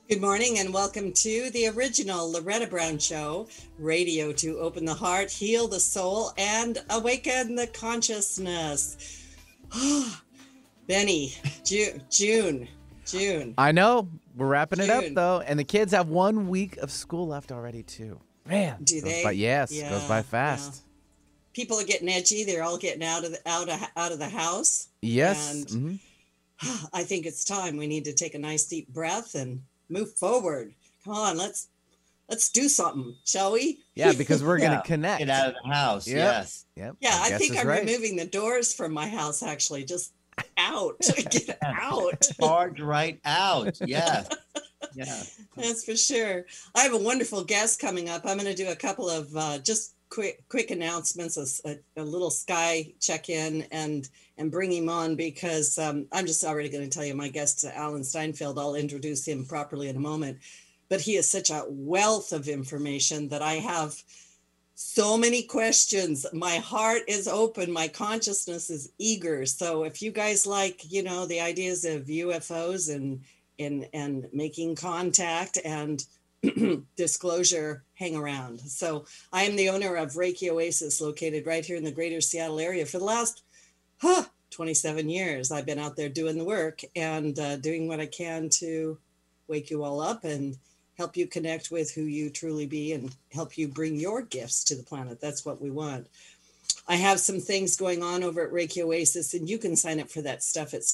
Good morning and welcome to the original Loretta Brown Show, radio to open the heart, heal the soul, and awaken the consciousness. Benny, June, I know. We're wrapping it up, June. though. And the kids have 1 week of school left already, too. Man. Do Goes by, they? yes, goes by Yeah. fast. People are getting edgy. They're all getting out of the house. Yes. And I think it's time. We need to take a nice deep breath and move forward. Come on, let's do something, shall we? Yeah, because we're going to connect. Get out of the house. Yep. Yes. Yep. Yeah, I guess think is I'm right. removing the doors from my house, actually. Just out. Get out. Charge right out. Yes. Yeah. That's for sure. I have a wonderful guest coming up. I'm going to do a couple of just quick announcements, a little sky check-in and bring him on because I'm just already going to tell you my guest, Alan Steinfeld. I'll introduce him properly in a moment. But he is such a wealth of information that I have so many questions. My heart is open. My consciousness is eager. So if you guys like, the ideas of UFOs and making contact and disclosure, hang around. So I am the owner of Reiki Oasis, located right here in the greater Seattle area. For the last 27 years, I've been out there doing the work and doing what I can to wake you all up and help you connect with who you truly be and help you bring your gifts to the planet. That's what we want. I have some things going on over at Reiki Oasis, and you can sign up for that stuff at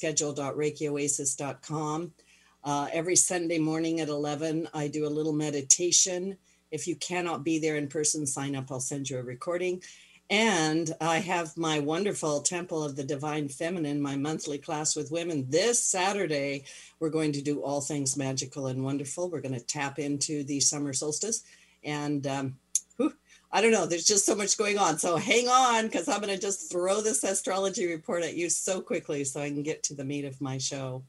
schedule.reikioasis.com. Every Sunday morning at 11, I do a little meditation. If you cannot be there in person, sign up. I'll send you a recording. And I have my wonderful Temple of the Divine Feminine, my monthly class with women. This Saturday, we're going to do all things magical and wonderful. We're going to tap into the summer solstice. And I don't know, there's just so much going on. So hang on, because I'm going to just throw this astrology report at you so quickly so I can get to the meat of my show.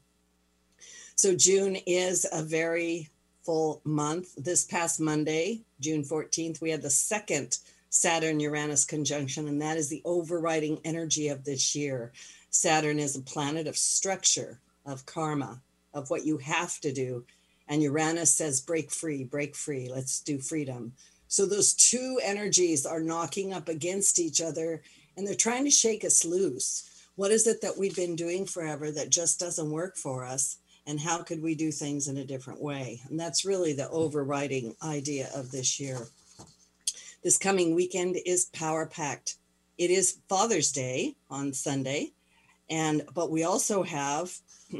So June is a very full month. This past Monday, June 14th, we had the second Saturn-Uranus conjunction, and that is the overriding energy of this year. Saturn is a planet of structure, of karma, of what you have to do. And Uranus says, break free, let's do freedom. So those two energies are knocking up against each other, and they're trying to shake us loose. What is it that we've been doing forever that just doesn't work for us? And how could we do things in a different way? And that's really the overriding idea of this year. This coming weekend is power-packed. It is Father's Day on Sunday, but we also have,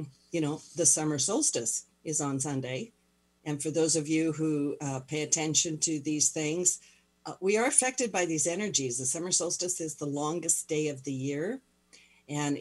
the summer solstice is on Sunday. And for those of you who pay attention to these things, we are affected by these energies. The summer solstice is the longest day of the year, and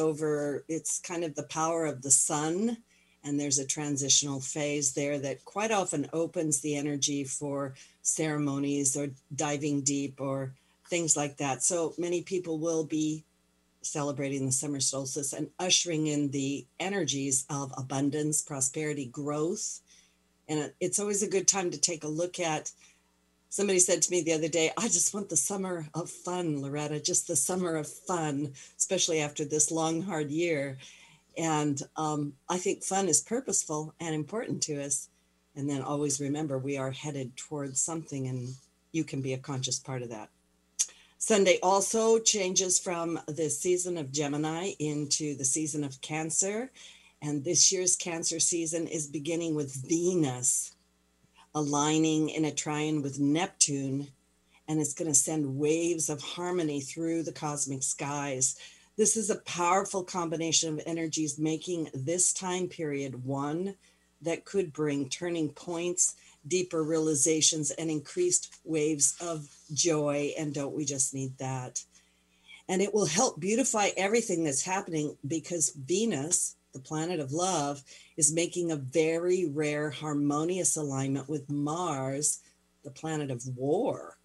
it's kind of the power of the sun. And there's a transitional phase there that quite often opens the energy for ceremonies or diving deep or things like that. So many people will be celebrating the summer solstice and ushering in the energies of abundance, prosperity, growth. And it's always a good time to take a look at. Somebody said to me the other day, I just want the summer of fun, Loretta, just the summer of fun, especially after this long, hard year. And I think fun is purposeful and important to us. And then always remember, we are headed towards something, and you can be a conscious part of that. Sunday also changes from the season of Gemini into the season of Cancer. And this year's Cancer season is beginning with Venus aligning in a trine with Neptune. And it's going to send waves of harmony through the cosmic skies. This is a powerful combination of energies, making this time period one that could bring turning points, deeper realizations, and increased waves of joy. And don't we just need that? And it will help beautify everything that's happening, because Venus, the planet of love, is making a very rare harmonious alignment with Mars, the planet of war.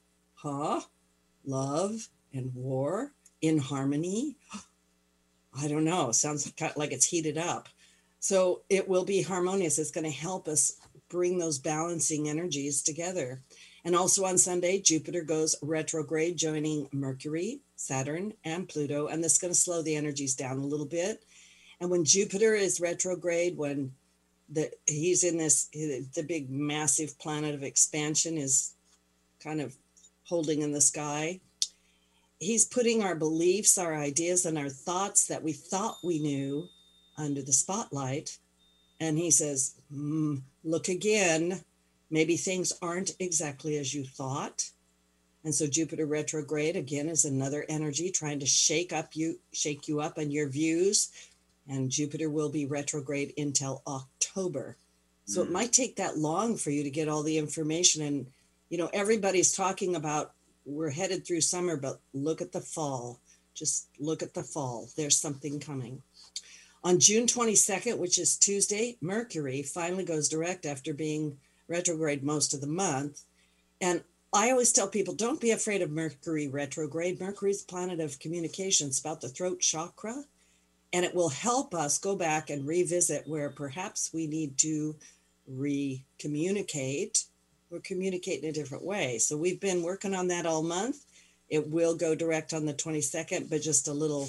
Love and war in harmony. I don't know. Sounds like it's heated up. So it will be harmonious. It's going to help us bring those balancing energies together. And also on Sunday, Jupiter goes retrograde, joining Mercury, Saturn, and Pluto. And this is going to slow the energies down a little bit. And when Jupiter is retrograde, when he's in this, the big massive planet of expansion is kind of holding in the sky. He's putting our beliefs, our ideas, and our thoughts that we thought we knew under the spotlight. And he says, look again, maybe things aren't exactly as you thought. And so Jupiter retrograde again is another energy trying to shake you up and your views. And Jupiter will be retrograde until October. So it might take that long for you to get all the information. And, you know, everybody's talking about we're headed through summer, but look at the fall. Just look at the fall. There's something coming. On June 22nd, which is Tuesday, Mercury finally goes direct after being retrograde most of the month. And I always tell people, don't be afraid of Mercury retrograde. Mercury's planet of communication. It's about the throat chakra. And it will help us go back and revisit where perhaps we need to re-communicate or communicate in a different way. So we've been working on that all month. It will go direct on the 22nd, but just a little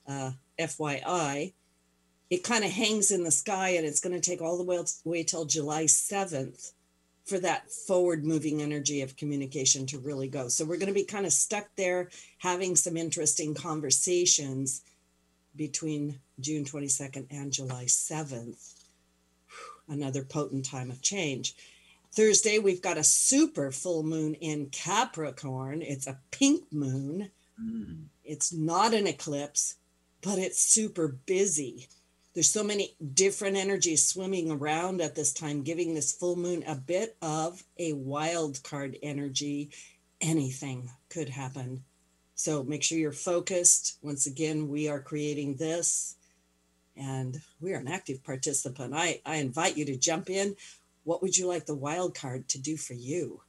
FYI. It kind of hangs in the sky, and it's going to take all the way till July 7th for that forward moving energy of communication to really go. So we're going to be kind of stuck there having some interesting conversations between June 22nd and July 7th. Another potent time of change. Thursday, we've got a super full moon in Capricorn. It's a pink moon. It's not an eclipse, but it's super busy. There's so many different energies swimming around at this time, giving this full moon a bit of a wild card energy. Anything could happen. So make sure you're focused. Once again, we are creating this, and we are an active participant. I invite you to jump in. What would you like the wild card to do for you?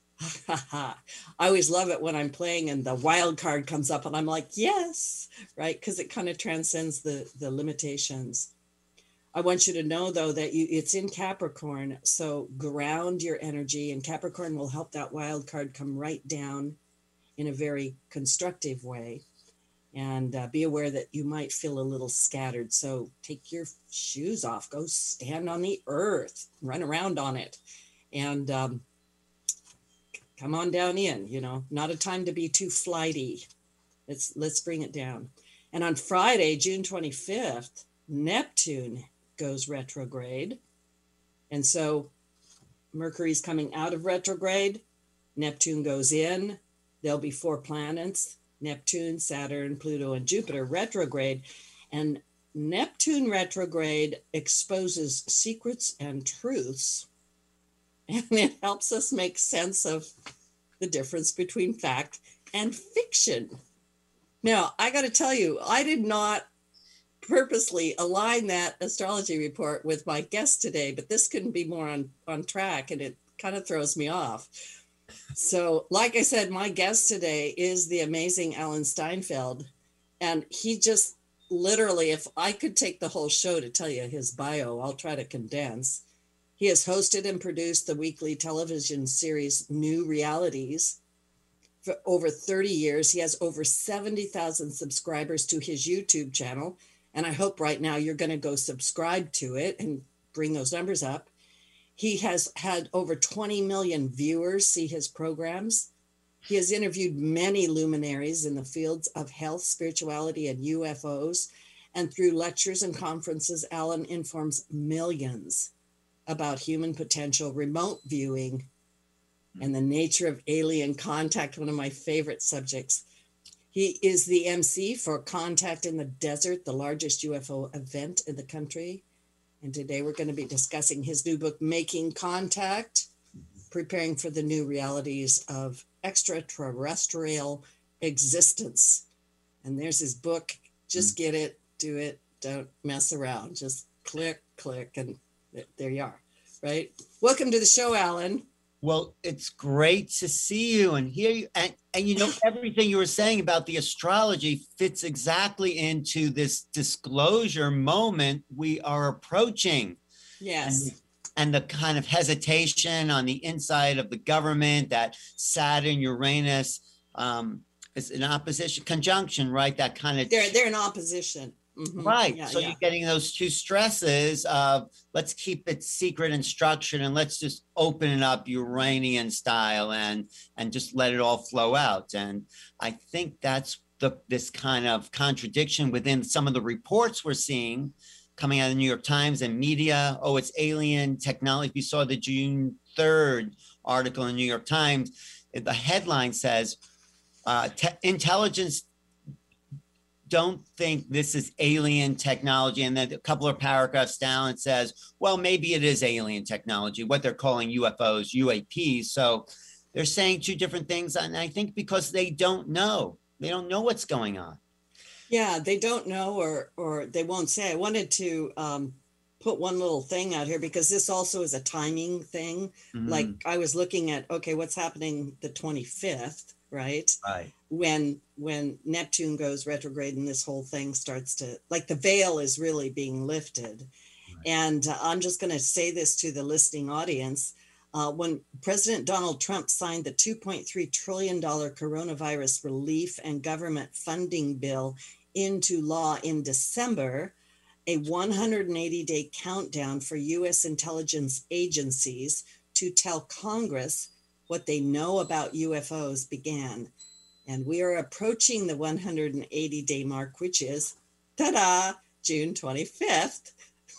I always love it when I'm playing and the wild card comes up and I'm like, yes, right? Because it kind of transcends the limitations. I want you to know, though, that it's in Capricorn. So ground your energy, and Capricorn will help that wild card come right down in a very constructive way. And be aware that you might feel a little scattered. So take your shoes off, go stand on the earth, run around on it, and come on down in, you know, not a time to be too flighty. Let's bring it down. And on Friday, June 25th, Neptune goes retrograde. And so Mercury's coming out of retrograde. Neptune goes in. There'll be 4 planets: Neptune, Saturn, Pluto, and Jupiter retrograde. And Neptune retrograde exposes secrets and truths, and it helps us make sense of the difference between fact and fiction. Now, I got to tell you, I did not purposely align that astrology report with my guest today, but this couldn't be more on track, and it kind of throws me off. So, like I said, my guest today is the amazing Alan Steinfeld. And he just literally, if I could take the whole show to tell you his bio, I'll try to condense. He has hosted and produced the weekly television series New Realities for over 30 years. He has over 70,000 subscribers to his YouTube channel. And I hope right now you're going to go subscribe to it and bring those numbers up. He has had over 20 million viewers see his programs. He has interviewed many luminaries in the fields of health, spirituality, and UFOs. And through lectures and conferences, Alan informs millions about human potential, remote viewing, and the nature of alien contact, one of my favorite subjects. He is the MC for Contact in the Desert, the largest UFO event in the country. And today we're going to be discussing his new book, Making Contact, Preparing for the New Realities of Extraterrestrial Existence. And there's his book. Just get it, do it, don't mess around. Just click, and there you are, right? Welcome to the show, Alan. Well, it's great to see you and hear you. And you know, everything you were saying about the astrology fits exactly into this disclosure moment we are approaching. Yes. And the kind of hesitation on the inside of the government that Saturn, Uranus is in opposition, conjunction, right? That kind of... They're in opposition. Right. Yeah, So yeah. you're getting those two stresses of let's keep it secret and structured and let's just open it up Uranian style and just let it all flow out. And I think that's this kind of contradiction within some of the reports we're seeing coming out of the New York Times and media. Oh, it's alien technology. We saw the June 3rd article in the New York Times. The headline says, intelligence don't think this is alien technology. And then a couple of paragraphs down, it says, well, maybe it is alien technology, what they're calling UFOs, UAPs. So they're saying two different things. And I think because they don't know what's going on. Yeah, they don't know, or they won't say. I wanted to put one little thing out here because this also is a timing thing. Like I was looking at, okay, what's happening the 25th, right? Right. When Neptune goes retrograde and this whole thing starts to, like, the veil is really being lifted. Right. And I'm just going to say this to the listening audience. When President Donald Trump signed the $2.3 trillion coronavirus relief and government funding bill into law in December, a 180-day countdown for U.S. intelligence agencies to tell Congress what they know about UFOs began. And we are approaching the 180-day mark, which is, ta-da, June 25th.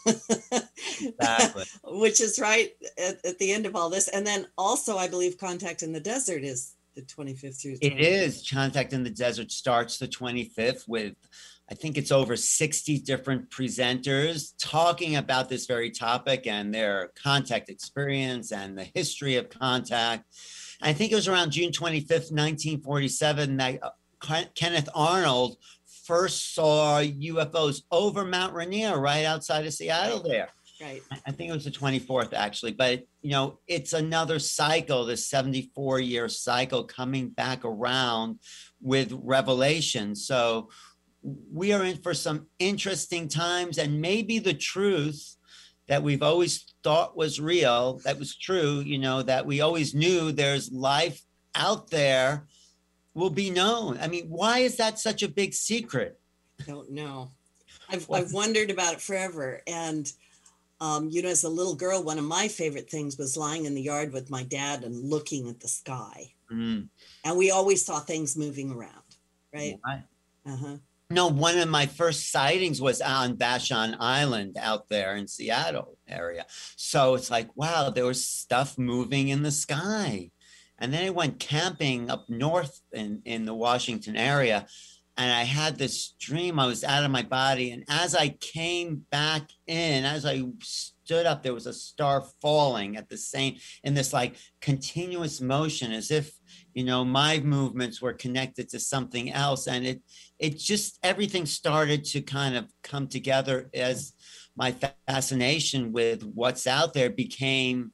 Exactly. Which is right at the end of all this. And then also, I believe Contact in the Desert is the 25th through 25th. It is. Contact in the Desert starts the 25th with, I think it's over 60 different presenters talking about this very topic and their contact experience and the history of contact. I think it was around June 25th, 1947, that Kenneth Arnold first saw UFOs over Mount Rainier, right outside of Seattle there. Right. I think it was the 24th, actually. But, it's another cycle, this 74-year cycle coming back around with revelation. So we are in for some interesting times, and maybe the truth that we've always thought was real, that was true, that we always knew there's life out there, will be known. I mean, why is that such a big secret? I don't know. I've wondered about it forever. And, as a little girl, one of my favorite things was lying in the yard with my dad and looking at the sky. And we always saw things moving around, right? Right. Uh-huh. No, one of my first sightings was on Vashon Island out there in Seattle area. So it's like, wow, there was stuff moving in the sky. And then I went camping up north in the Washington area. And I had this dream. I was out of my body. And as I came back in, as I stood up, there was a star falling in this like continuous motion, as if, my movements were connected to something else. And it just, everything started to kind of come together as my fascination with what's out there became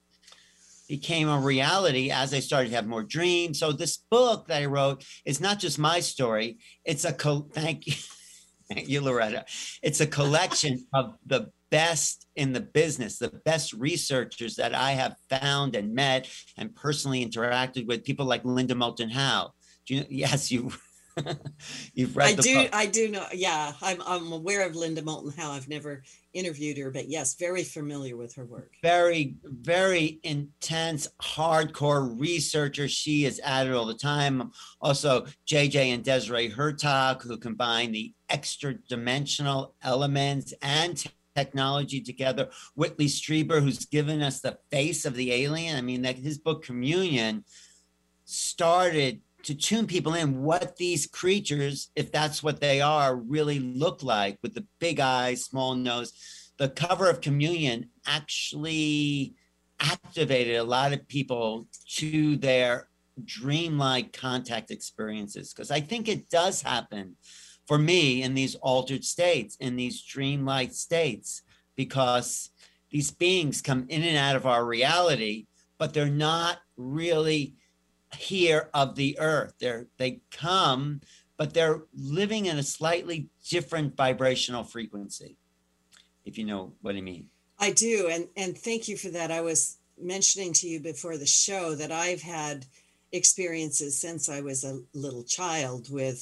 a reality as I started to have more dreams. So this book that I wrote is not just my story. It's thank you, Loretta. It's a collection of the best in the business, the best researchers that I have found and met and personally interacted with, people like Linda Moulton Howe. Yes, you've read the book. I do know. Yeah, I'm aware of Linda Moulton Howe. I've never interviewed her, but yes, very familiar with her work. Very, very intense, hardcore researcher. She is at it all the time. Also, JJ and Desiree Hurtak, who combine the extra dimensional elements and technology together. Whitley Strieber, who's given us the face of the alien. I mean, that his book Communion started to tune people in what these creatures, if that's what they are, really look like, with the big eyes, small nose. The cover of Communion actually activated a lot of people to their dreamlike contact experiences, because I think it does happen for me in these altered states, in these dreamlike states, because these beings come in and out of our reality, but they're not really here of the earth. They come, but they're living in a slightly different vibrational frequency, if you know what I mean. I do. And thank you for that. I was mentioning to you before the show that I've had experiences since I was a little child with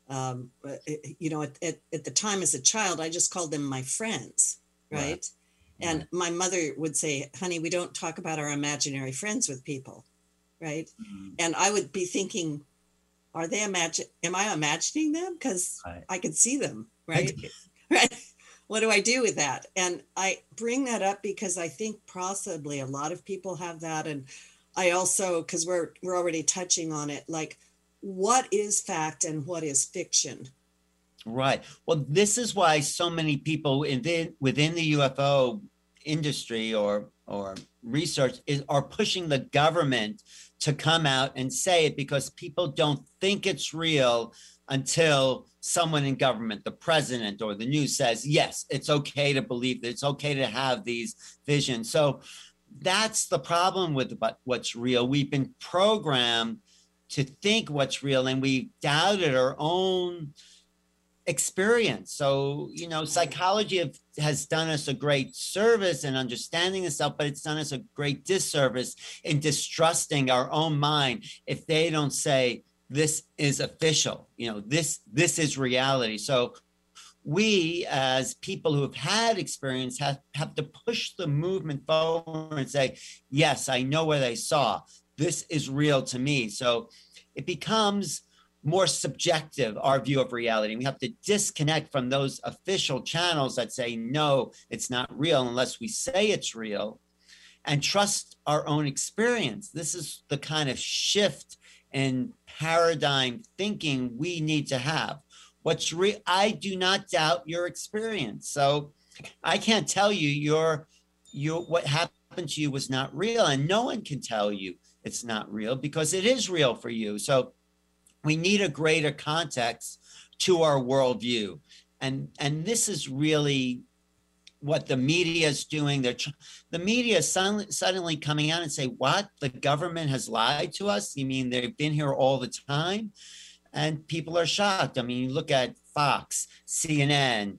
At the time as a child, I just called them my friends, right? And my mother would say, honey, we don't talk about our imaginary friends with people, right? And I would be thinking, am I imagining them? Because I could see them, right? Right. What do I do with that? And I bring that up because I think possibly a lot of people have that. And I also, because we're already touching on it, like, what is fact and what is fiction? Right. Well, this is why so many people within the UFO industry or research are pushing the government to come out and say it, because people don't think it's real until someone in government, the president or the news, says, yes, it's okay to believe that, it's okay to have these visions. So that's the problem with what's real. We've been programmed to think what's real, and we doubted our own experience. So, psychology has done us a great service in understanding itself, but it's done us a great disservice in distrusting our own mind if they don't say this is official, this is reality. So we, as people who have had experience, have to push the movement forward and say, yes, I know what I saw. This is real to me. So it becomes more subjective, our view of reality. We have to disconnect from those official channels that say, no, it's not real unless we say it's real, and trust our own experience. This is the kind of shift in paradigm thinking we need to have. What's real? I do not doubt your experience. So I can't tell you what happened to you was not real, and no one can tell you it's not real because it is real for you. So we need a greater context to our worldview. And this is really what the media is doing. The media is suddenly coming out and say, what? The government has lied to us? You mean they've been here all the time? And people are shocked. I mean, you look at Fox, CNN,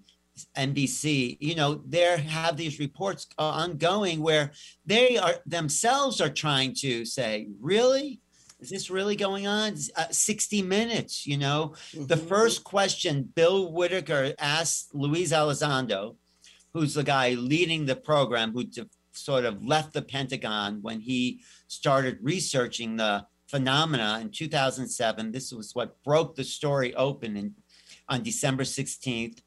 NBC, they have these reports ongoing where they themselves are trying to say, really? Is this really going on? 60 Minutes, The first question Bill Whitaker asked Luis Elizondo, who's the guy leading the program, who sort of left the Pentagon when he started researching the phenomena in 2007. This was what broke the story open on December 16th,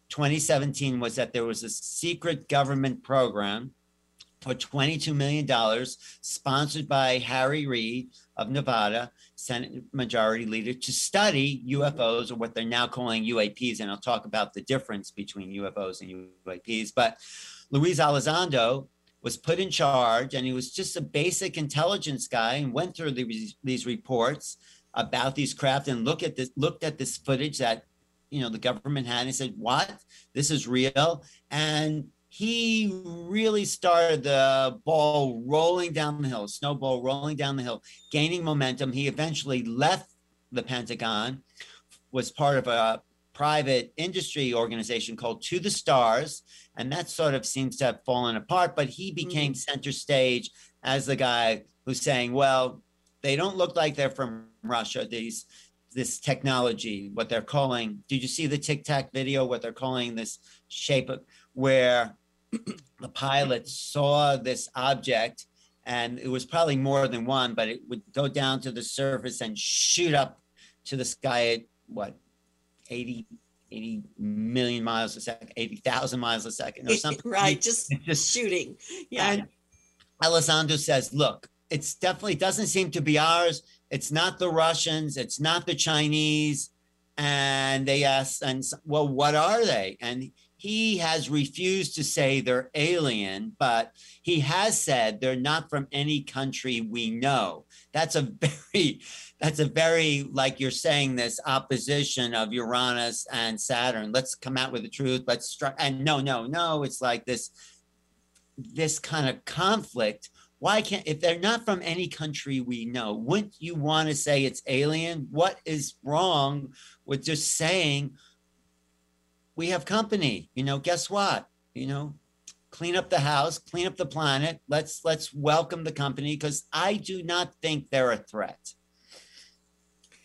2017, was that there was a secret government program for $22 million, sponsored by Harry Reid of Nevada, Senate Majority Leader, to study UFOs, or what they're now calling UAPs. And I'll talk about the difference between UFOs and UAPs. But Luis Elizondo was put in charge, and he was just a basic intelligence guy, and went through these reports about these craft and looked at this footage that the government had, and he said, what? This is real. And he really started the ball rolling down the hill, snowball rolling down the hill, gaining momentum. He eventually left the Pentagon, was part of a private industry organization called To the Stars, and that sort of seems to have fallen apart, but he became center stage as the guy who's saying, well, they don't look like they're from Russia, this technology, what they're calling, did you see the Tic Tac video, what they're calling this shape of, where the pilot saw this object, and it was probably more than one, but it would go down to the surface and shoot up to the sky at 80 million miles a second, 80,000 miles a second or something. Right, just shooting. Yeah. And Elizondo says, look, it's definitely doesn't seem to be ours. It's not the Russians. It's not the Chinese. And they asked, well, what are they? And he has refused to say they're alien, but he has said they're not from any country we know. That's a very, like you're saying, this opposition of Uranus and Saturn. Let's come out with the truth. And no. It's like this kind of conflict. Why can't, if they're not from any country we know, wouldn't you want to say it's alien? What is wrong with just saying we have company? Guess what? Clean up the house, clean up the planet. Let's welcome the company, because I do not think they're a threat.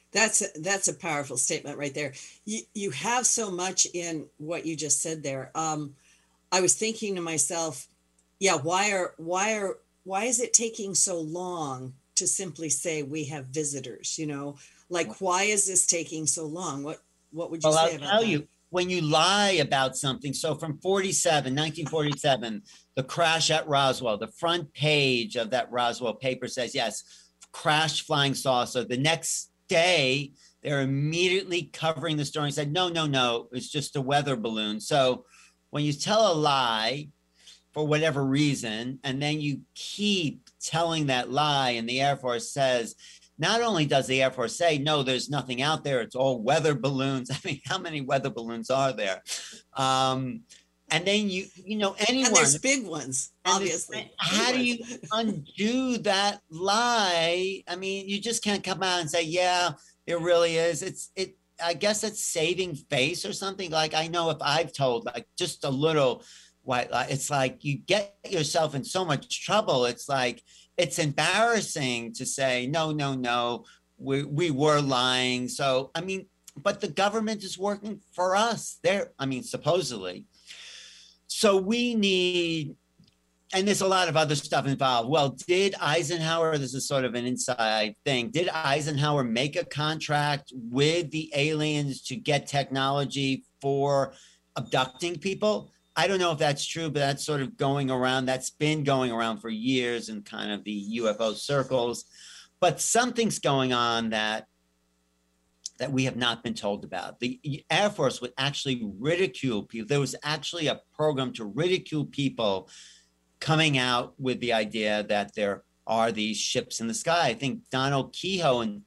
That's a powerful statement right there. You have so much in what you just said there. I was thinking to myself, yeah, why is it taking so long to simply say we have visitors? Like why is this taking so long? What would you Well, say I'll about tell that? you, when you lie about something, so from 1947, the crash at Roswell, the front page of that Roswell paper says, yes, crashed flying saucer. The next day, they're immediately covering the story and said, no, no, no, it's just a weather balloon. So when you tell a lie for whatever reason, and then you keep telling that lie, and the Air Force says, not only does the Air Force say, no, there's nothing out there, it's all weather balloons. I mean, how many weather balloons are there? And then And there's anyone, big ones, obviously. Big how do ones. you undo that lie? I mean, you just can't come out and say, yeah, it really is. I guess it's saving face or something. Like, I know if I've told like just a little white lie, it's like you get yourself in so much trouble. It's like, it's embarrassing to say, no, no, no, we were lying. So, I mean, but the government is working for us. I mean, supposedly. So we need, and there's a lot of other stuff involved. Well, did Eisenhower, this is sort of an inside thing, did Eisenhower make a contract with the aliens to get technology for abducting people? I don't know if that's true, but that's sort of going around. That's been going around for years in kind of the UFO circles. But something's going on that we have not been told about. The Air Force would actually ridicule people. There was actually a program to ridicule people coming out with the idea that there are these ships in the sky. I think Donald Keyhoe in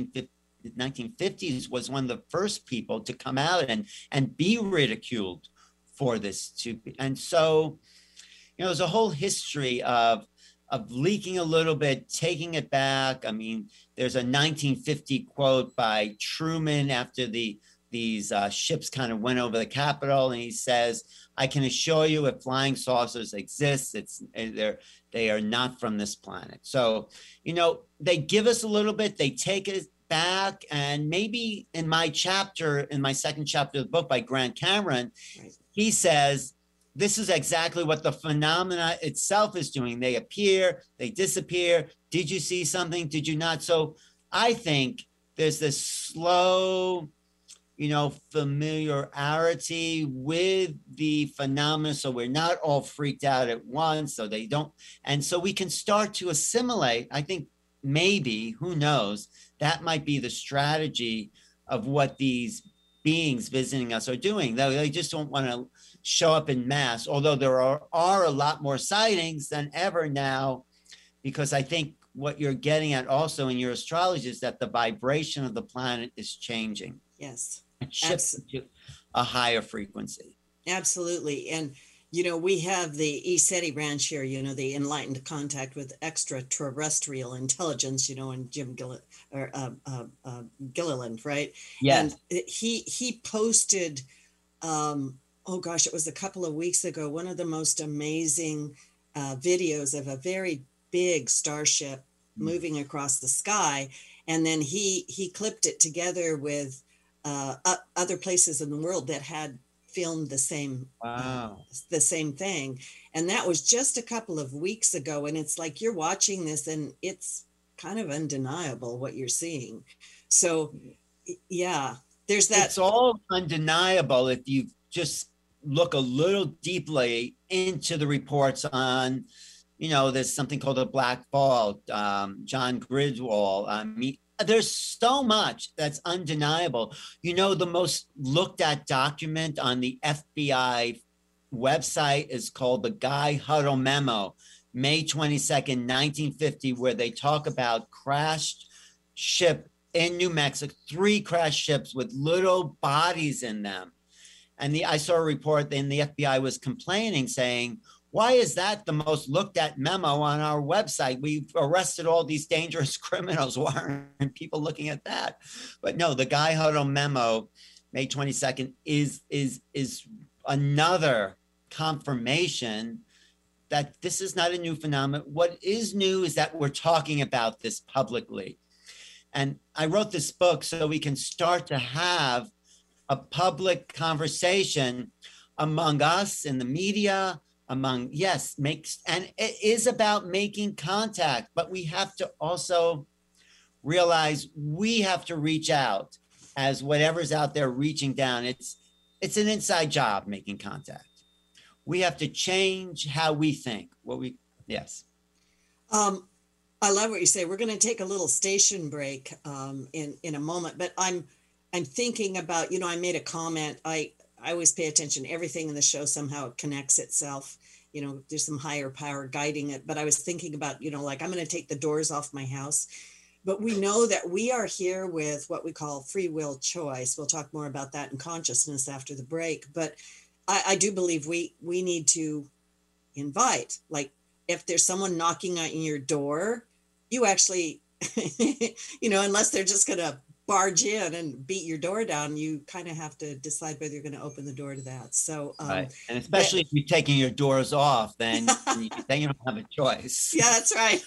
1950s was one of the first people to come out and be ridiculed for this. And so, there's a whole history of leaking a little bit, taking it back. I mean, there's a 1950 quote by Truman after these ships kind of went over the Capitol, and he says, "I can assure you, if flying saucers exist, they are not from this planet." So, they give us a little bit, they take it back, and maybe in my second chapter of the book by Grant Cameron, right, he says, this is exactly what the phenomena itself is doing. They appear, they disappear. Did you see something? Did you not? So I think there's this slow, familiarity with the phenomena. So we're not all freaked out at once. So they don't. And so we can start to assimilate. I think maybe, who knows, that might be the strategy of what these beings visiting us are doing. They just don't want to show up in mass, although there are a lot more sightings than ever now, because I think what you're getting at also in your astrology is that the vibration of the planet is changing. Yes. It shifts to a higher frequency. Absolutely. And, we have the ECETI branch here, the enlightened contact with extraterrestrial intelligence, and Jim Gilliland, right? Yes. And he posted, oh gosh, it was a couple of weeks ago, one of the most amazing videos of a very big starship moving across the sky. And then he clipped it together with other places in the world that had filmed the same thing. And that was just a couple of weeks ago. And it's like, you're watching this and it's kind of undeniable what you're seeing. So yeah, there's that. It's all undeniable if you just look a little deeply into the reports on, there's something called a black ball, John Griswold. There's so much that's undeniable. The most looked at document on the FBI website is called the Guy Huddle Memo, May 22nd, 1950, where they talk about crashed ship in New Mexico, 3 crashed ships with little bodies in them. And I saw a report, and the FBI was complaining, saying, why is that the most looked at memo on our website? We've arrested all these dangerous criminals. Why aren't people looking at that? But no, the Guy Huddle Memo, May 22nd, is another confirmation that this is not a new phenomenon. What is new is that we're talking about this publicly. And I wrote this book so we can start to have a public conversation among us in the media, among, yes, and it is about making contact, but we have to also realize we have to reach out as whatever's out there reaching down. It's an inside job making contact. We have to change how we think. Yes. I love what you say. We're going to take a little station break in a moment, but I'm thinking about, I made a comment. I always pay attention. Everything in the show somehow connects itself. There's some higher power guiding it. But I was thinking about, like I'm going to take the doors off my house. But we know that we are here with what we call free will choice. We'll talk more about that in consciousness after the break. But I do believe we need to invite, like if there's someone knocking on your door, you actually, unless they're just going to barge in and beat your door down, you kind of have to decide whether you're going to open the door to that. So, right. And especially if you're taking your doors off, then you don't have a choice. Yeah, that's right.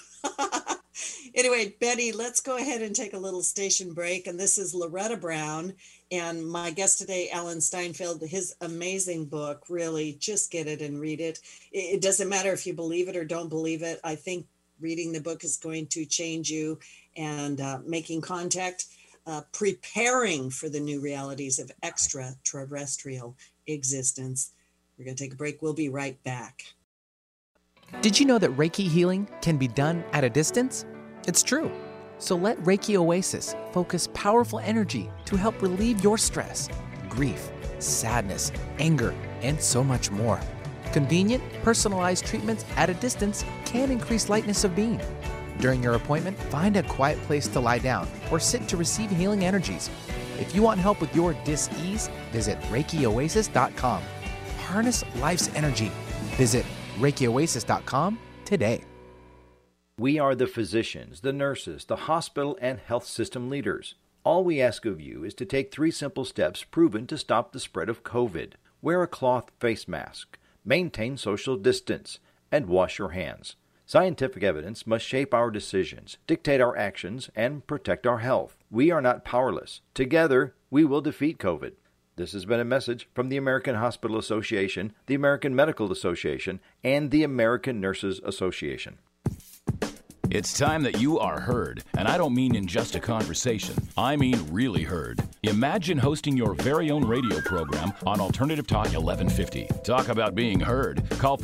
Anyway, Betty, let's go ahead and take a little station break. And this is Loretta Brown and my guest today, Alan Steinfeld. His amazing book, really, just get it and read it. It doesn't matter if you believe it or don't believe it. I think reading the book is going to change you, and making contact, preparing for the new realities of extraterrestrial existence. We're going to take a break. We'll be right back. Did you know that Reiki healing can be done at a distance? It's true. So let Reiki Oasis focus powerful energy to help relieve your stress, grief, sadness, anger, and so much more. Convenient, personalized treatments at a distance can increase lightness of being. During your appointment, find a quiet place to lie down or sit to receive healing energies. If you want help with your dis-ease, visit ReikiOasis.com. Harness life's energy. Visit ReikiOasis.com today. We are the physicians, the nurses, the hospital and health system leaders. All we ask of you is to take 3 simple steps proven to stop the spread of COVID. Wear a cloth face mask, maintain social distance, and wash your hands. Scientific evidence must shape our decisions, dictate our actions, and protect our health. We are not powerless. Together, we will defeat COVID. This has been a message from the American Hospital Association, the American Medical Association, and the American Nurses Association. It's time that you are heard, and I don't mean in just a conversation. I mean really heard. Imagine hosting your very own radio program on Alternative Talk 1150. Talk about being heard. Call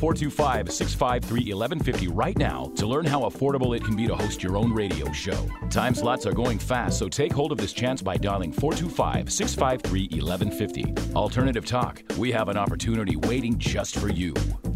425-653-1150 right now to learn how affordable it can be to host your own radio show. Time slots are going fast, so take hold of this chance by dialing 425-653-1150. Alternative Talk, we have an opportunity waiting just for you.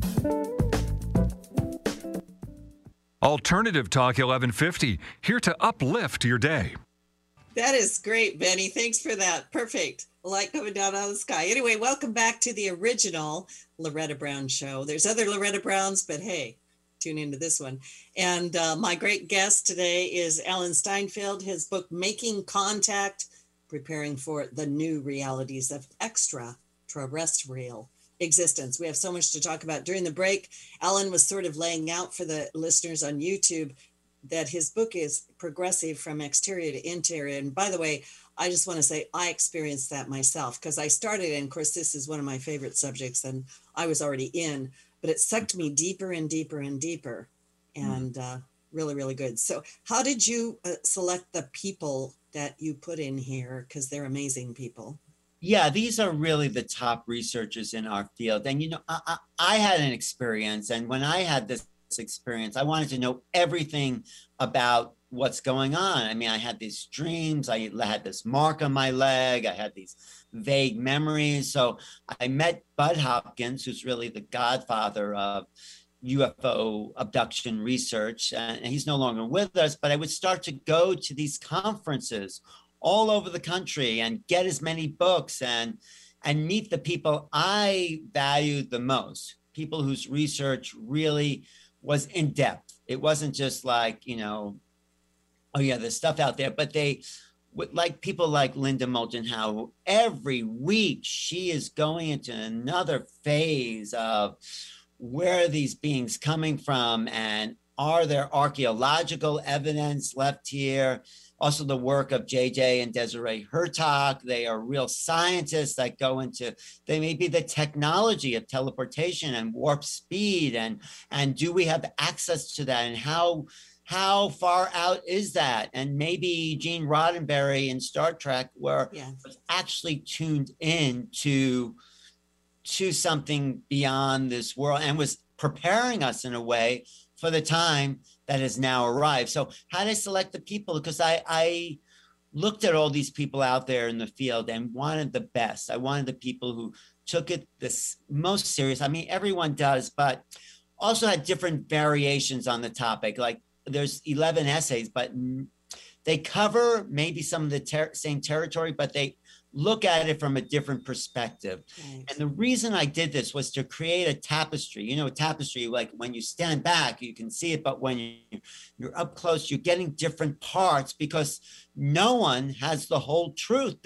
Alternative Talk 1150, here to uplift your day. That is great, Benny. Thanks for that. Perfect. Light coming down out of the sky. Anyway, welcome back to the original Loretta Brown show. There's other Loretta Browns, but hey, tune into this one. And my great guest today is Alan Steinfeld. His book, Making Contact, Preparing for the New Realities of Extraterrestrial Existence. We have so much to talk about. During the break, Alan was sort of laying out for the listeners on YouTube that his book is progressive from exterior to interior. And by the way, I just want to say I experienced that myself because I started, and of course, this is one of my favorite subjects, and I was already in, but it sucked me deeper and deeper and deeper, and really, really good. So how did you select the people that you put in here? Because they're amazing people. Yeah, these are really the top researchers in our field. And, I had an experience, and when I had this experience, I wanted to know everything about what's going on. I mean, I had these dreams, I had this mark on my leg, I had these vague memories. So I met Bud Hopkins, who's really the godfather of UFO abduction research, and he's no longer with us, but I would start to go to these conferences all over the country and get as many books and meet the people I valued the most, people whose research really was in depth. It wasn't just like, oh yeah, there's stuff out there, but they like people like Linda Moulton Howe, every week she is going into another phase of where are these beings coming from, and Are there archaeological evidence left here? Also, the work of JJ and Desiree Hurtak. They are real scientists that go into, they may be the technology of teleportation and warp speed. And do we have access to that? And how far out is that? And maybe Gene Roddenberry in Star Trek was actually tuned in to something beyond this world and was preparing us in a way for the time that has now arrived. So how did I select the people? Because I looked at all these people out there in the field and wanted the best. I wanted the people who took it this most serious. I mean, everyone does, but also had different variations on the topic. Like there's 11 essays, but they cover maybe some of the same territory, but they look at it from a different perspective. Right. And the reason I did this was to create a tapestry. You know, a tapestry, like when you stand back, you can see it, but when you're up close, you're getting different parts because no one has the whole truth.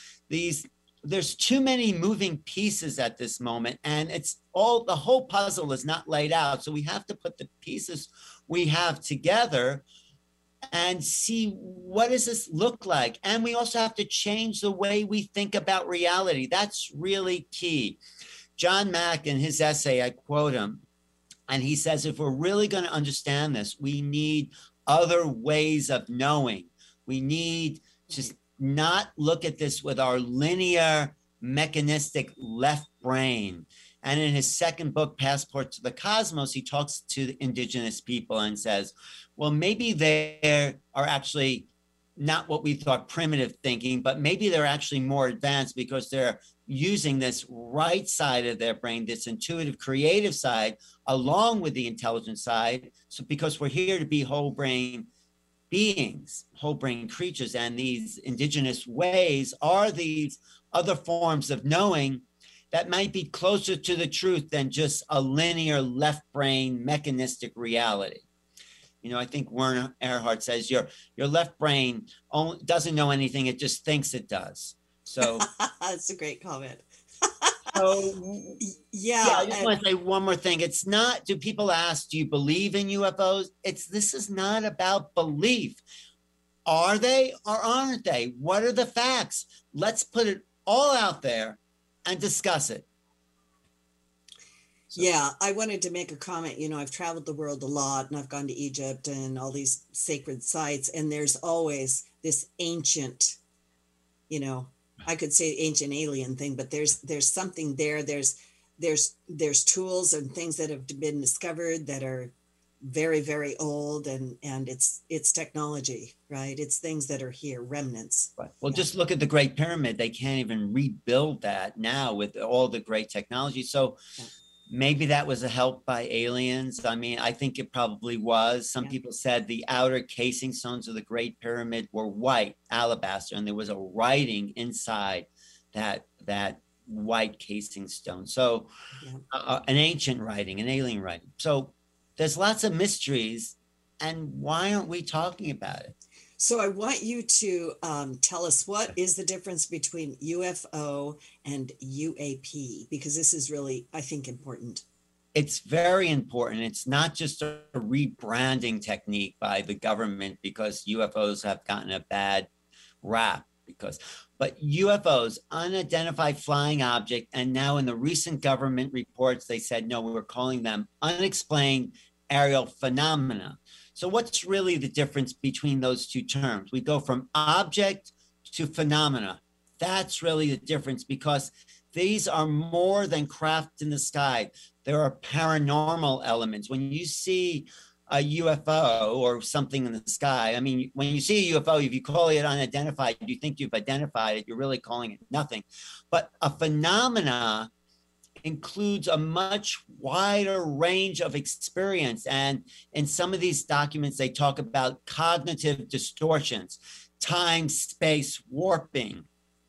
There's too many moving pieces at this moment, and the whole puzzle is not laid out. So we have to put the pieces we have together and see what does this look like. And we also have to change the way we think about reality. That's really key. John Mack, in his essay, I quote him, and he says, if we're really going to understand this, we need other ways of knowing. We need to not look at this with our linear, mechanistic left brain. And in his second book, Passport to the Cosmos, he talks to the indigenous people and says, well, maybe they are actually not what we thought primitive thinking, but maybe they're actually more advanced because they're using this right side of their brain, this intuitive, creative side, along with the intelligent side. So because we're here to be whole brain beings, whole brain creatures, and these indigenous ways are these other forms of knowing that might be closer to the truth than just a linear left brain mechanistic reality. You know, I think Werner Erhard says your left brain doesn't know anything, it just thinks it does. So that's a great comment. So I just want to say one more thing. It's not, do people ask, do you believe in UFOs? This is not about belief. Are they or aren't they? What are the facts? Let's put it all out there and discuss it. So. Yeah, I wanted to make a comment. You know, I've traveled the world a lot and I've gone to Egypt and all these sacred sites, and there's always this ancient, you know, I could say ancient alien thing, but there's something there. There's tools and things that have been discovered that are very, very old, and it's technology, right? It's things that are here, remnants. Right. Well, just look at the Great Pyramid. They can't even rebuild that now with all the great technology. So maybe that was a help by aliens. I mean, I think it probably was. Some people said the outer casing stones of the Great Pyramid were white, alabaster, and there was a writing inside that white casing stone. So an ancient writing, an alien writing. So there's lots of mysteries, and why aren't we talking about it? So I want you to tell us, what is the difference between UFO and UAP? Because this is really, I think, important. It's very important. It's not just a rebranding technique by the government because UFOs have gotten a bad rap, but UFOs, unidentified flying object, and now in the recent government reports, they said, no, we were calling them unexplained aerial phenomena. So what's really the difference between those two terms? We go from object to phenomena. That's really the difference, because these are more than craft in the sky. There are paranormal elements. When you see a UFO or something in the sky, I mean, when you see a UFO, if you call it unidentified, you think you've identified it, you're really calling it nothing. But a phenomena includes a much wider range of experience. And in some of these documents, they talk about cognitive distortions, time, space, warping.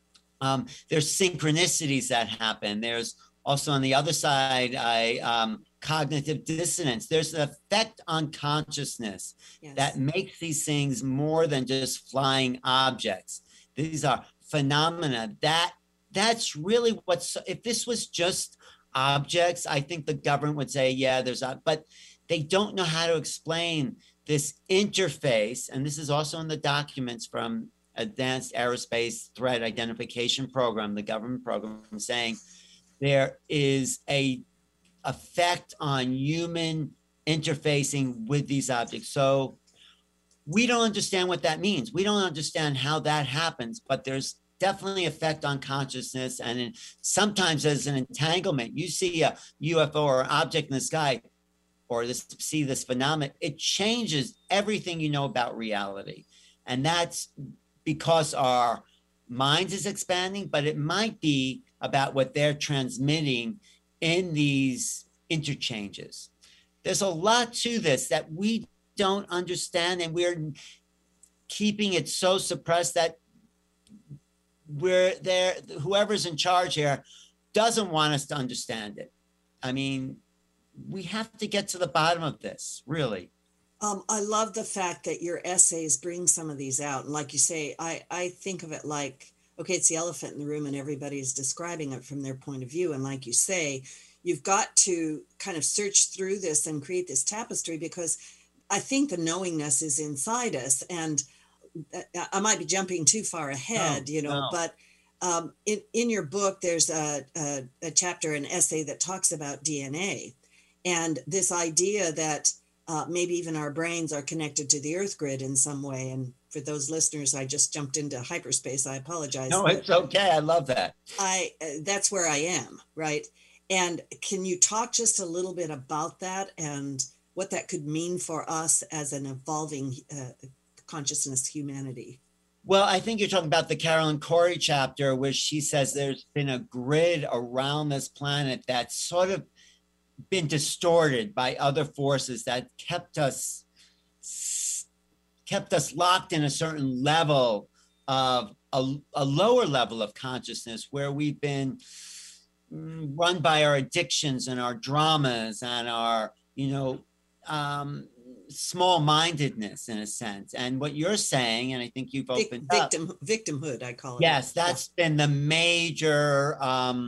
There's synchronicities that happen. There's also on the other side, cognitive dissonance. There's an effect on consciousness that makes these things more than just flying objects. These are phenomena that's really what's, if this was just objects, I think the government would say, yeah, but they don't know how to explain this interface. And this is also in the documents from Advanced Aerospace Threat Identification Program, the government program, saying there is a effect on human interfacing with these objects. So we don't understand what that means. We don't understand how that happens, but there's definitely effect on consciousness. And sometimes there's an entanglement. You see a UFO or an object in the sky, or see this phenomenon, it changes everything you know about reality. And that's because our minds is expanding, but it might be about what they're transmitting in these interchanges. There's a lot to this that we don't understand, and we're keeping it so suppressed that we're there, whoever's in charge here doesn't want us to understand it. I mean, we have to get to the bottom of this, really. I love the fact that your essays bring some of these out. And like you say, I think of it like, okay, it's the elephant in the room and everybody's describing it from their point of view. And like you say, you've got to kind of search through this and create this tapestry, because I think the knowingness is inside us. And I might be jumping too far ahead, but in your book, there's a chapter, an essay that talks about DNA and this idea that maybe even our brains are connected to the Earth grid in some way. And for those listeners, I just jumped into hyperspace. I apologize. No, it's okay. I love that. That's where I am, right? And can you talk just a little bit about that and what that could mean for us as an evolving consciousness humanity? Well, I think you're talking about the Carolyn Corey chapter, where she says there's been a grid around this planet that's sort of been distorted by other forces that kept us locked in a certain level of a lower level of consciousness, where we've been run by our addictions and our dramas and our, small-mindedness in a sense. And what you're saying, and I think you've opened up, victimhood, I call it. Yes, that's been the major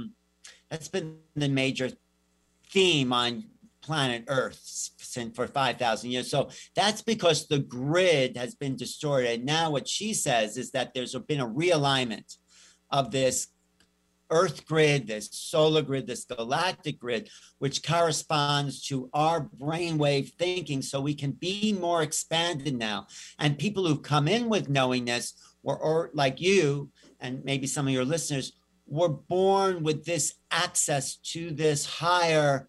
theme on planet Earth since for 5,000 years. So that's because the grid has been distorted. Now what she says is that there's been a realignment of this Earth grid, this solar grid, this galactic grid, which corresponds to our brainwave thinking, so we can be more expanded now. And people who've come in with knowingness, or like you and maybe some of your listeners, were born with this access to this higher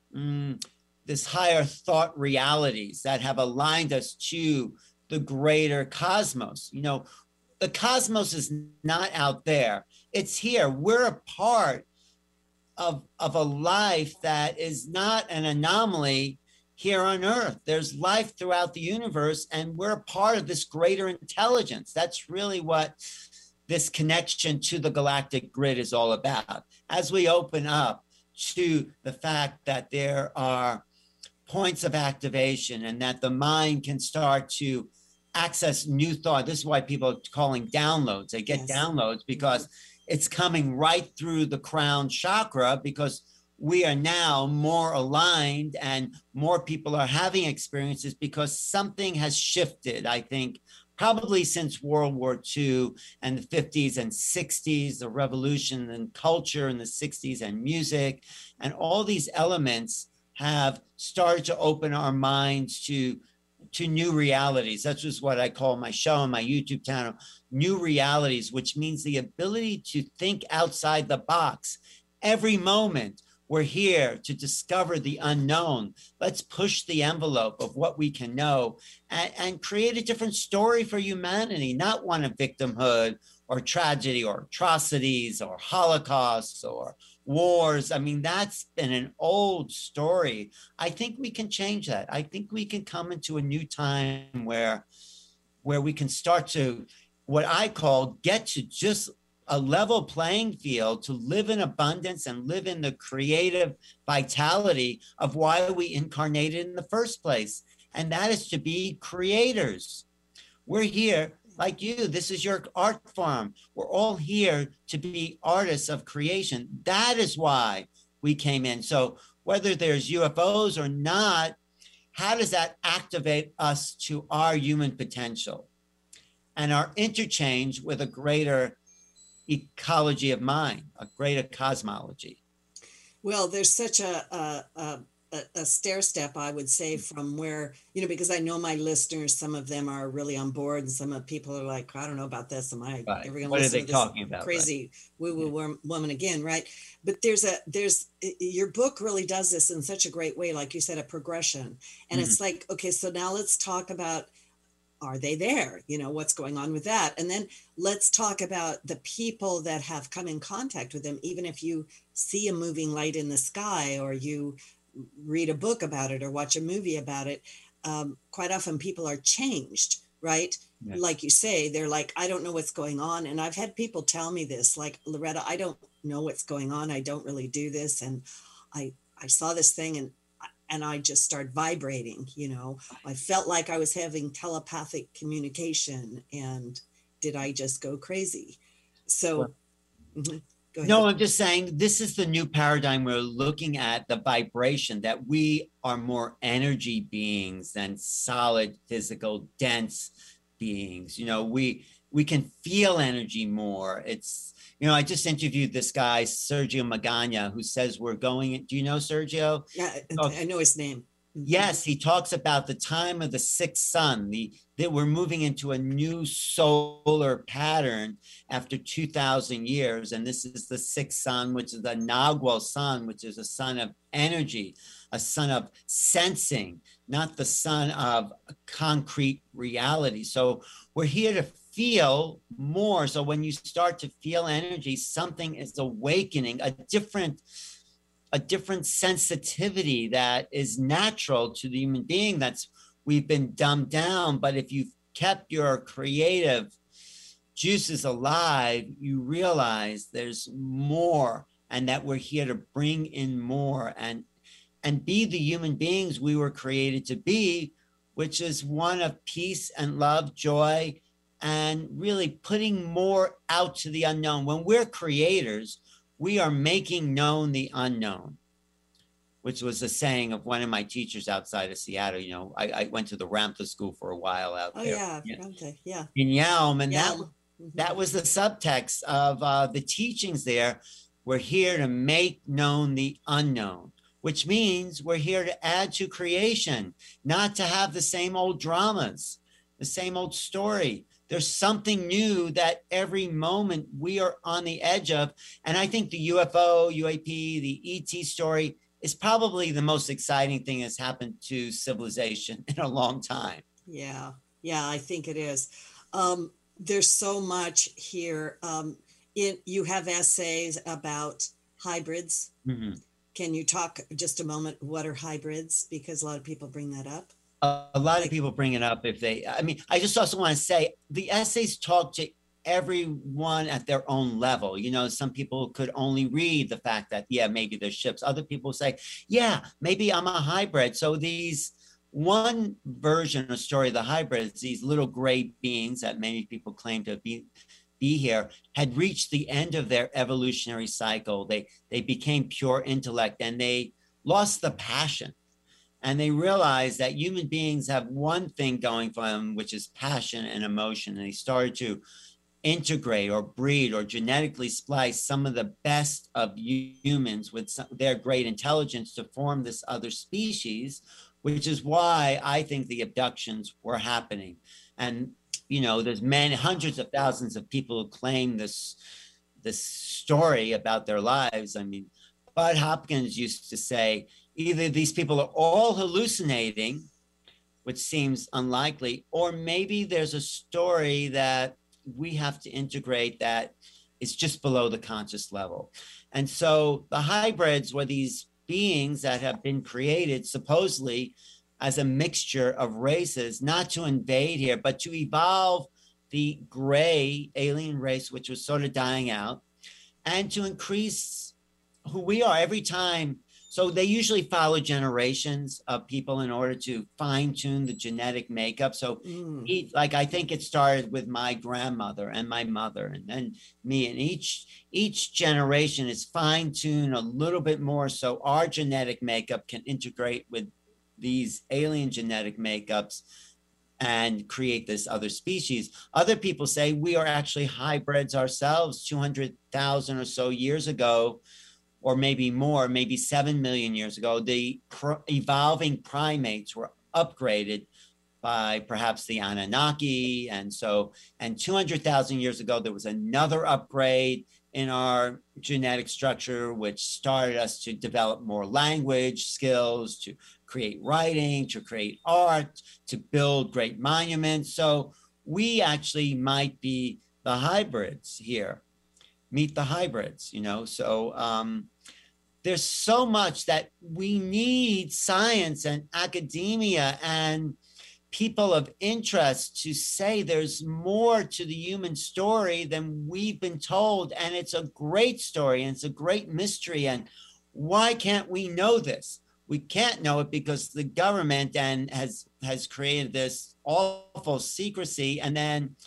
thought realities that have aligned us to the greater cosmos. The cosmos is not out there. It's here. We're a part of a life that is not an anomaly here on Earth. There's life throughout the universe, and we're a part of this greater intelligence. That's really what this connection to the galactic grid is all about. As we open up to the fact that there are points of activation and that the mind can start to access new thought. This is why people are calling downloads. They get downloads because it's coming right through the crown chakra, because we are now more aligned and more people are having experiences because something has shifted, I think, probably since World War II and the 50s and 60s, the revolution in culture in the 60s and music, and all these elements have started to open our minds to new realities. That's just what I call my show and my YouTube channel, New Realities, which means the ability to think outside the box. Every moment we're here to discover the unknown. Let's push the envelope of what we can know and create a different story for humanity, not one of victimhood or tragedy or atrocities or holocausts or wars. I mean, that's been an old story. I think we can change that. I think we can come into a new time where we can start to, what I call, get to just a level playing field to live in abundance and live in the creative vitality of why we incarnated in the first place. And that is to be creators. We're here like you. This is your art form. We're all here to be artists of creation. That is why we came in. So whether there's UFOs or not, how does that activate us to our human potential and our interchange with a greater ecology of mind, a greater cosmology? Well, there's such a stair step, I would say, from where, because I know my listeners, some of them are really on board, and some of people are like, I don't know about this. Am I Right. ever going to What are listen they to talking this about? crazy woo-woo woman again, right? But there's your book really does this in such a great way, like you said, a progression. And it's like, okay, so now let's talk about, are they there? What's going on with that? And then let's talk about the people that have come in contact with them, even if you see a moving light in the sky, or you read a book about it or watch a movie about it. Quite often people are changed, right? Yeah. Like you say, they're like, I don't know what's going on. And I've had people tell me this, like, Loretta, I don't know what's going on. I don't really do this. And I saw this thing and I just started vibrating, I felt like I was having telepathic communication, and did I just go crazy? So no, I'm just saying this is the new paradigm. We're looking at the vibration, that we are more energy beings than solid, physical, dense beings. We can feel energy more. It's, I just interviewed this guy, Sergio Magana, who says we're going, do you know Sergio? Yeah, I know his name. Yes, he talks about the time of the sixth sun, that we're moving into a new solar pattern after 2,000 years. And this is the sixth sun, which is the Nagual sun, which is a sun of energy, a sun of sensing, not the sun of concrete reality. So we're here to feel more. So when you start to feel energy, something is awakening, a different sensitivity that is natural to the human being. We've been dumbed down. But if you've kept your creative juices alive, you realize there's more, and that we're here to bring in more and be the human beings we were created to be, which is one of peace and love, joy, and really putting more out to the unknown. When we're creators, we are making known the unknown, which was a saying of one of my teachers outside of Seattle. I went to the Ramtha School for a while out there. Ramtha, yeah. In Yalm, and that was the subtext of the teachings there. We're here to make known the unknown, which means we're here to add to creation, not to have the same old dramas, the same old story. There's something new that every moment we are on the edge of. And I think the UFO, UAP, the ET story is probably the most exciting thing that's happened to civilization in a long time. Yeah, I think it is. There's so much here. You have essays about hybrids. Mm-hmm. Can you talk just a moment, what are hybrids? Because a lot of people bring that up. A lot of people bring it up I just also want to say the essays talk to everyone at their own level. Some people could only read the fact that, maybe there's ships. Other people say, maybe I'm a hybrid. So these one version of story of the hybrids, these little gray beings that many people claim to be here, had reached the end of their evolutionary cycle. They became pure intellect, and they lost the passion. And they realized that human beings have one thing going for them, which is passion and emotion. And they started to integrate or breed or genetically splice some of the best of humans with their great intelligence to form this other species, which is why I think the abductions were happening. And, there's hundreds of thousands of people who claim this story about their lives. Bud Hopkins used to say, either these people are all hallucinating, which seems unlikely, or maybe there's a story that we have to integrate that is just below the conscious level. And so the hybrids were these beings that have been created supposedly as a mixture of races, not to invade here, but to evolve the gray alien race, which was sort of dying out, and to increase who we are every time. So they usually follow generations of people in order to fine tune the genetic makeup. So I think it started with my grandmother and my mother and then me, and each generation is fine tuned a little bit more so our genetic makeup can integrate with these alien genetic makeups and create this other species. Other people say we are actually hybrids ourselves 200,000 or so years ago, or maybe more, maybe 7 million years ago. The evolving primates were upgraded by perhaps the Anunnaki. And 200,000 years ago, there was another upgrade in our genetic structure, which started us to develop more language skills, to create writing, to create art, to build great monuments. So we actually might be the hybrids here. Meet the hybrids, you know? So there's so much that we need science and academia and people of interest to say there's more to the human story than we've been told. And it's a great story and it's a great mystery. And why can't we know this? We can't know it because the government has created this awful secrecy, and then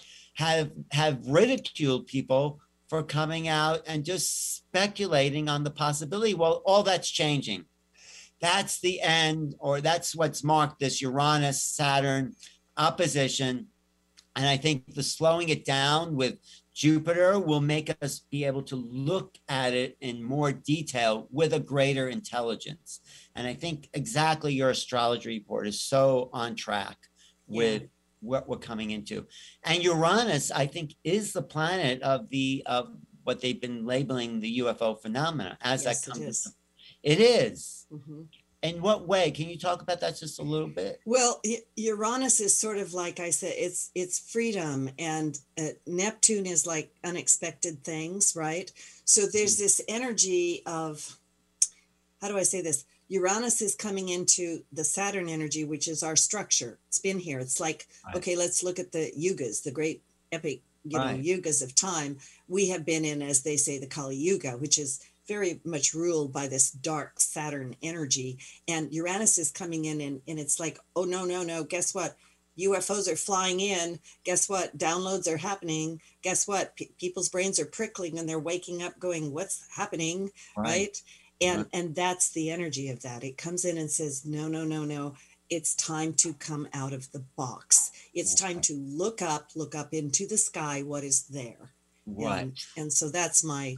have ridiculed people for coming out and just speculating on the possibility. Well, all that's changing. That's the end, or that's what's marked this Uranus-Saturn opposition. And I think the slowing it down with Jupiter will make us be able to look at it in more detail with a greater intelligence. And I think exactly your astrology report is so on track with what we're coming into. And Uranus, I think, is the planet of what they've been labeling the UFO phenomena as Yes, that comes. it is. It is. Mm-hmm. In what way? Can you talk about that just a little bit? Well, Uranus is sort of like I said, it's freedom, and Neptune is like unexpected things, right? So there's this energy of, how do I say this? Uranus is coming into the Saturn energy, which is our structure. It's been here. It's like, okay, let's look at the yugas, the great epic, yugas of time. We have been in, as they say, the Kali Yuga, which is very much ruled by this dark Saturn energy. And Uranus is coming in and it's like, oh, no. Guess what? UFOs are flying in. Guess what? Downloads are happening. Guess what? People's brains are prickling and they're waking up going, what's happening? Right? And that's the energy of that. It comes in and says, no. It's time to come out of the box. It's time to look up into the sky, what is there. Right. And so that's my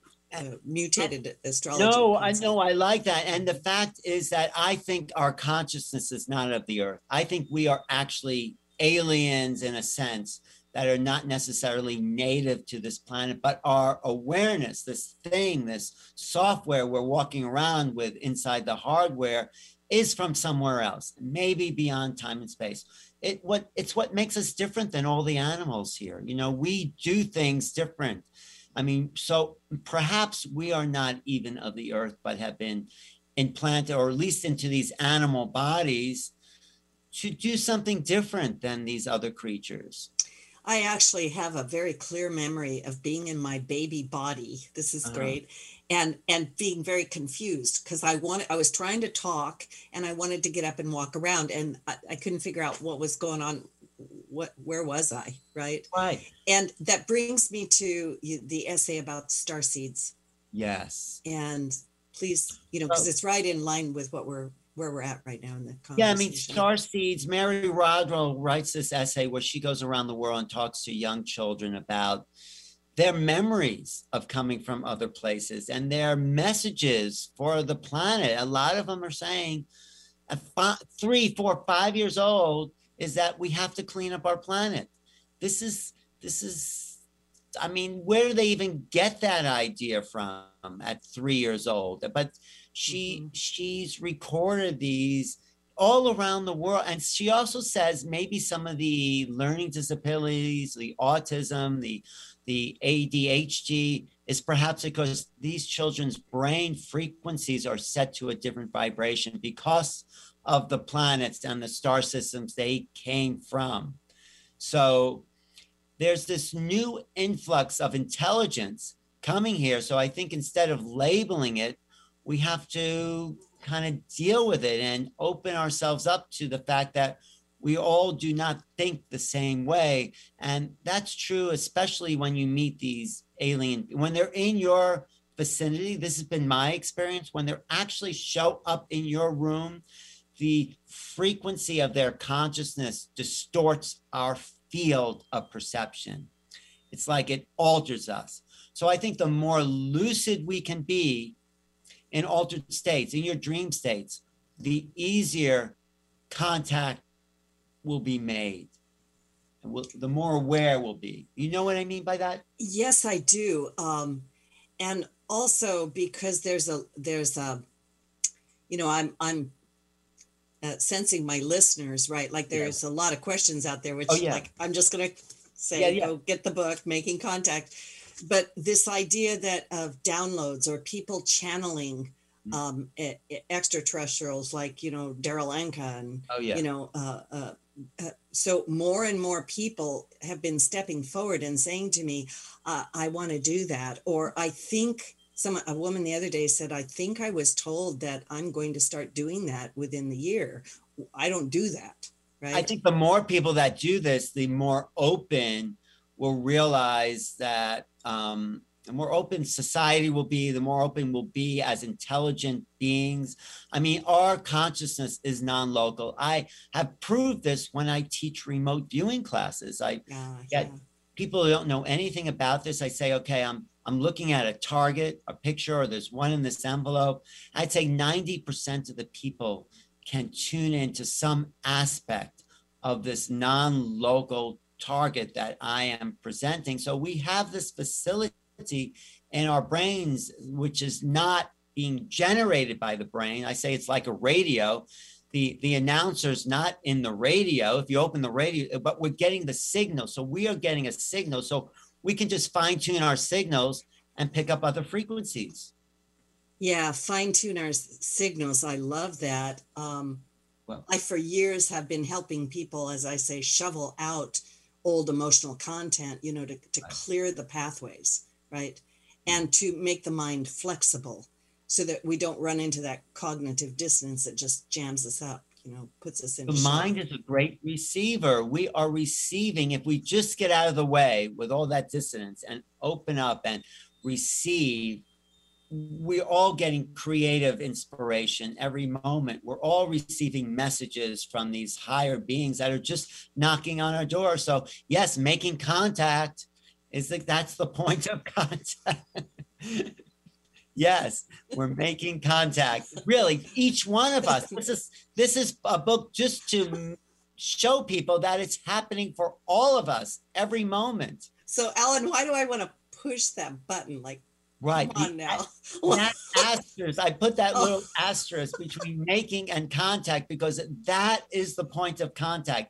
mutated astrology. No, I know. I like that. And the fact is that I think our consciousness is not of the earth. I think we are actually aliens in a sense that are not necessarily native to this planet, but our awareness, this thing, this software we're walking around with inside the hardware is from somewhere else, maybe beyond time and space. It's what makes us different than all the animals here. You know, we do things different. I mean, so perhaps we are not even of the earth, but have been implanted, or at least into these animal bodies, to do something different than these other creatures. I actually have a very clear memory of being in my baby body. This is great. And being very confused because I was trying to talk and I wanted to get up and walk around, and I couldn't figure out what was going on. Where was I? Right. And that brings me to the essay about star seeds. Yes. And please, because it's right in line with where we're at right now in the conversation. Yeah, I mean, star seeds. Mary Rodwell writes this essay where she goes around the world and talks to young children about their memories of coming from other places and their messages for the planet. A lot of them are saying at 3, 4, 5 years old is that we have to clean up our planet. This is, I mean, where do they even get that idea from at 3 years old? But she's recorded these all around the world. And she also says maybe some of the learning disabilities, the autism, the ADHD is perhaps because these children's brain frequencies are set to a different vibration because of the planets and the star systems they came from. So there's this new influx of intelligence coming here. So I think instead of labeling it, we have to kind of deal with it and open ourselves up to the fact that we all do not think the same way. And that's true, especially when you meet these alien, when they're in your vicinity. This has been my experience. When they actually show up in your room, the frequency of their consciousness distorts our field of perception. It's like it alters us. So I think the more lucid we can be in altered states, in your dream states, the easier contact will be made. The more aware we'll be. You know what I mean by that? Yes, I do. And also because there's a, I'm sensing my listeners, right? Like there's a lot of questions out there, which like, I'm just going to say, go get the book, Making Contact. But this idea that of downloads or people channeling extraterrestrials, like, Daryl Anka and, so more and more people have been stepping forward and saying to me, I want to do that. Or I think a woman the other day said, I think I was told that I'm going to start doing that within the year. I don't do that. Right. I think the more people that do this, the more open will realize that the more open society will be, the more open we'll be as intelligent beings. I mean, our consciousness is non-local. I have proved this when I teach remote viewing classes. I get people who don't know anything about this. I say, okay, I'm looking at a target, a picture, or there's one in this envelope. I'd say 90% of the people can tune into some aspect of this non-local target that I am presenting. So we have this facility in our brains, which is not being generated by the brain. I say it's like a radio. The announcer's not in the radio. If you open the radio, but we're getting the signal. So we are getting a signal. So we can just fine tune our signals and pick up other frequencies. Yeah, fine tune our signals. I love that. I, for years, have been helping people, as I say, shovel out old emotional content, to clear the pathways, right? And to make the mind flexible so that we don't run into that cognitive dissonance that just jams us up, puts us in. The mind is a great receiver. We are receiving. If we just get out of the way with all that dissonance and open up and receive, we're all getting creative inspiration every moment. We're all receiving messages from these higher beings that are just knocking on our door. So yes, making contact is that's the point of contact. Yes, we're making contact. Really, each one of us. This is a book just to show people that it's happening for all of us every moment. So Alan, why do I want to push that button? Like, right. Come on now. That asterisk, I put that little asterisk between making and contact because that is the point of contact.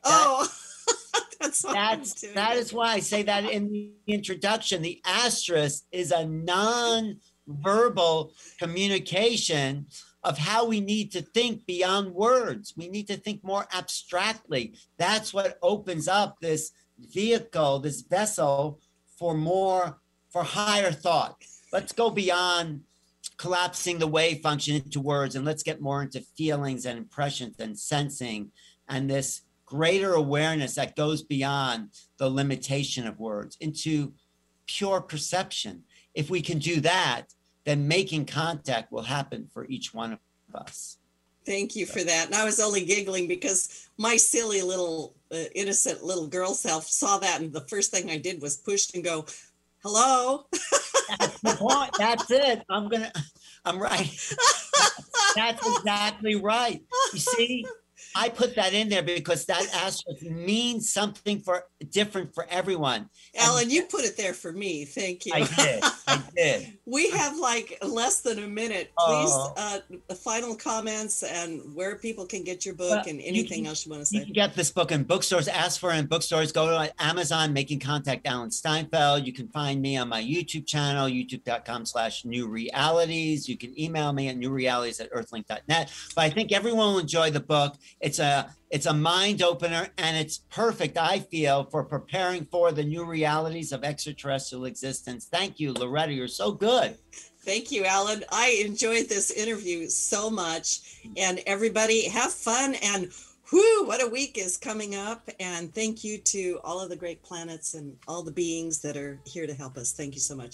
That is why I say that in the introduction. The asterisk is a non-verbal communication of how we need to think beyond words. We need to think more abstractly. That's what opens up this vehicle, this vessel for higher thought. Let's go beyond collapsing the wave function into words, and let's get more into feelings and impressions and sensing and this greater awareness that goes beyond the limitation of words into pure perception. If we can do that, then making contact will happen for each one of us. Thank you for that. And I was only giggling because my silly little innocent little girl self saw that, and the first thing I did was push and go, hello. That's the point. That's it. I'm right. That's exactly right. You see, I put that in there because that asterisk means something different for everyone. Alan, you put it there for me. Thank you. I did. We have like less than a minute. Please, final comments and where people can get your book and anything else you want to say. You can get this book in bookstores. Ask for it in bookstores. Go to Amazon, Making Contact, Alan Steinfeld. You can find me on my YouTube channel, youtube.com/newrealities. You can email me at newrealities@earthlink.net. But I think everyone will enjoy the book. It's a mind opener, and it's perfect, I feel, for preparing for the new realities of extraterrestrial existence. Thank you, Loretta. You're so good. Thank you, Alan. I enjoyed this interview so much. And everybody have fun. And what a week is coming up. And thank you to all of the great planets and all the beings that are here to help us. Thank you so much.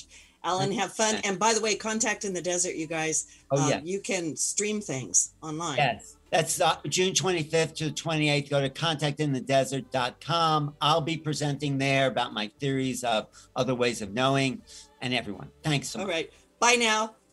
Alan, have fun. And by the way, Contact in the Desert, you guys, Oh, yeah. you can stream things online. Yes. That's June 25th to the 28th. Go to contactinthedesert.com. I'll be presenting there about my theories of other ways of knowing, and everyone. Thanks so much. All right. Bye now.